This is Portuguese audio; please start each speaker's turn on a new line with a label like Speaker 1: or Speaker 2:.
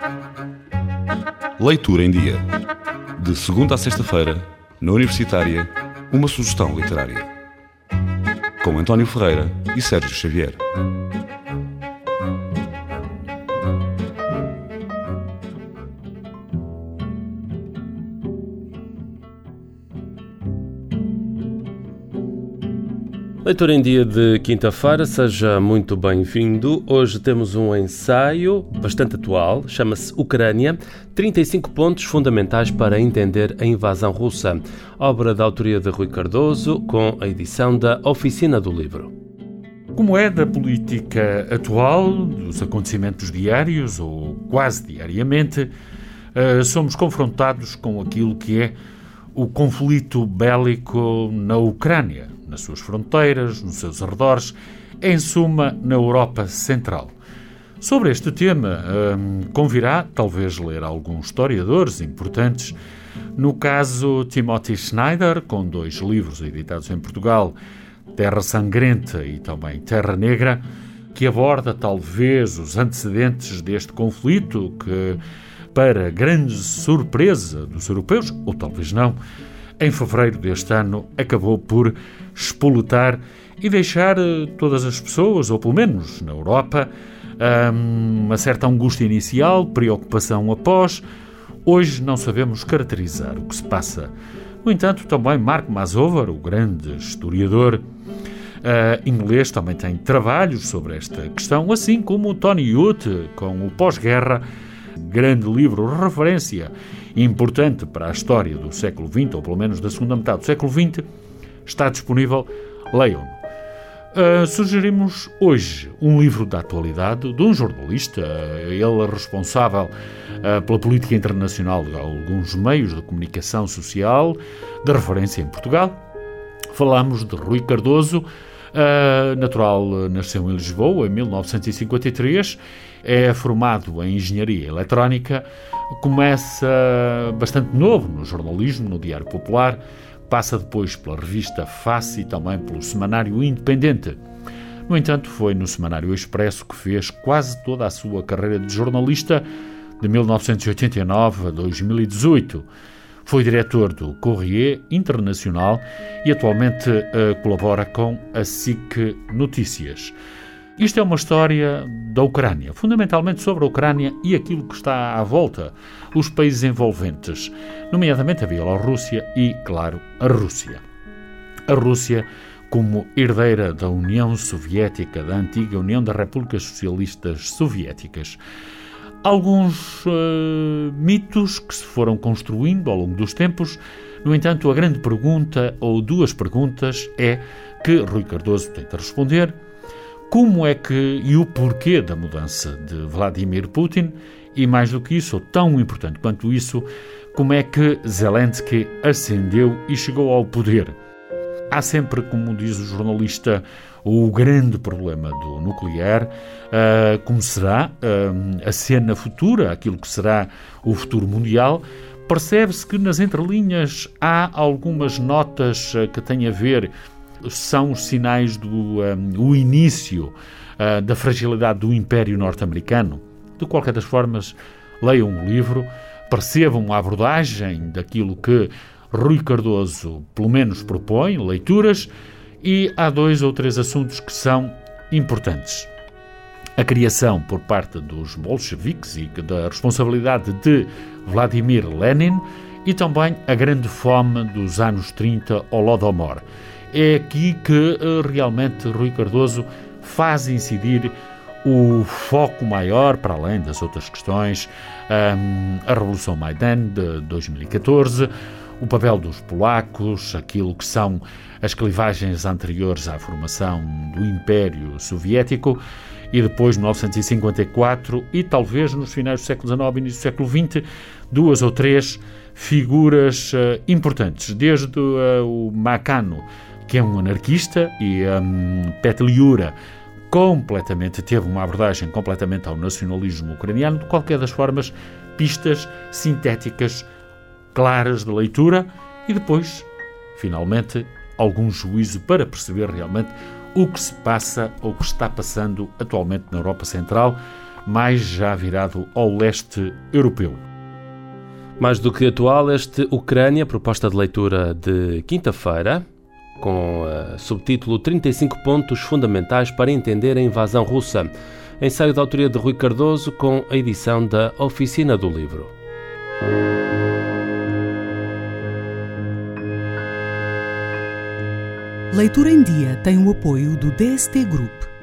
Speaker 1: Leitura em Dia. De segunda a sexta-feira, na Universitária, uma sugestão literária. Com António Ferreira e Sérgio Xavier.
Speaker 2: Leitura em Dia de quinta-feira, seja muito bem-vindo. Hoje temos um ensaio bastante atual, chama-se Ucrânia, 35 pontos fundamentais para entender a invasão russa. Obra da autoria de Rui Cardoso, com a edição da Oficina do Livro.
Speaker 3: Como é da política atual, dos acontecimentos diários, ou quase diariamente, somos confrontados com aquilo que é o conflito bélico na Ucrânia, nas suas fronteiras, nos seus arredores, em suma, na Europa Central. Sobre este tema, convirá talvez ler alguns historiadores importantes. No caso, Timothy Snyder, com 2 livros editados em Portugal, Terra Sangrenta e também Terra Negra, que aborda talvez os antecedentes deste conflito que, para grande surpresa dos europeus, ou talvez não, em fevereiro deste ano acabou por espoletar e deixar todas as pessoas, ou pelo menos na Europa, uma certa angústia inicial, preocupação após. Hoje não sabemos caracterizar o que se passa. No entanto, também Mark Mazower, o grande historiador inglês, também tem trabalhos sobre esta questão, assim como o Tony Judt, com o Pós-Guerra, grande livro, referência importante para a história do século XX, ou pelo menos da segunda metade do século XX, está disponível, leiam-no. Sugerimos hoje um livro da atualidade de um jornalista, ele responsável pela política internacional de alguns meios de comunicação social, de referência em Portugal. Falamos de Rui Cardoso, natural, nasceu em Lisboa em 1953, é formado em Engenharia Eletrónica, começa bastante novo no jornalismo, no Diário Popular, passa depois pela revista Face e também pelo Semanário Independente. No entanto, foi no Semanário Expresso que fez quase toda a sua carreira de jornalista, de 1989 a 2018. Foi diretor do Corriere Internacional e atualmente colabora com a SIC Notícias. Isto é uma história da Ucrânia, fundamentalmente sobre a Ucrânia e aquilo que está à volta, os países envolventes, nomeadamente a Bielorrússia e, claro, a Rússia. A Rússia como herdeira da União Soviética, da antiga União das Repúblicas Socialistas Soviéticas. Alguns mitos que se foram construindo ao longo dos tempos. No entanto, a grande pergunta, ou 2 perguntas, é que Rui Cardoso tenta responder. Como é que e o porquê da mudança de Vladimir Putin? E mais do que isso, ou tão importante quanto isso, como é que Zelensky ascendeu e chegou ao poder? Há sempre, como diz o jornalista, o grande problema do nuclear, como será a cena futura, aquilo que será o futuro mundial. Percebe-se que nas entrelinhas há algumas notas que têm a ver, são os sinais do início da fragilidade do Império Norte-Americano. De qualquer das formas, leiam o livro, percebam a abordagem daquilo que Rui Cardoso, pelo menos, propõe, leituras, e há 2 ou 3 assuntos que são importantes. A criação por parte dos bolcheviques e da responsabilidade de Vladimir Lenin e também a grande fome dos anos 30, Holodomor. É aqui que realmente Rui Cardoso faz incidir o foco maior, para além das outras questões, a Revolução Maidan de 2014, o papel dos polacos, aquilo que são as clivagens anteriores à formação do Império Soviético, e depois, 1954, e talvez nos finais do século XIX e início do século XX, 2 ou 3 figuras importantes, desde o Makhno, que é um anarquista, e Petliura teve uma abordagem completamente ao nacionalismo ucraniano. De qualquer das formas, pistas sintéticas, claras de leitura, e depois, finalmente, algum juízo para perceber realmente o que se passa ou o que está passando atualmente na Europa Central, mais já virado ao leste europeu.
Speaker 2: Mais do que atual, este Ucrânia, proposta de leitura de quinta-feira, com subtítulo 35 pontos fundamentais para entender a invasão russa. Ensaio da autoria de Rui Cardoso, com a edição da Oficina do Livro.
Speaker 4: Leitura em Dia tem o apoio do DST Group.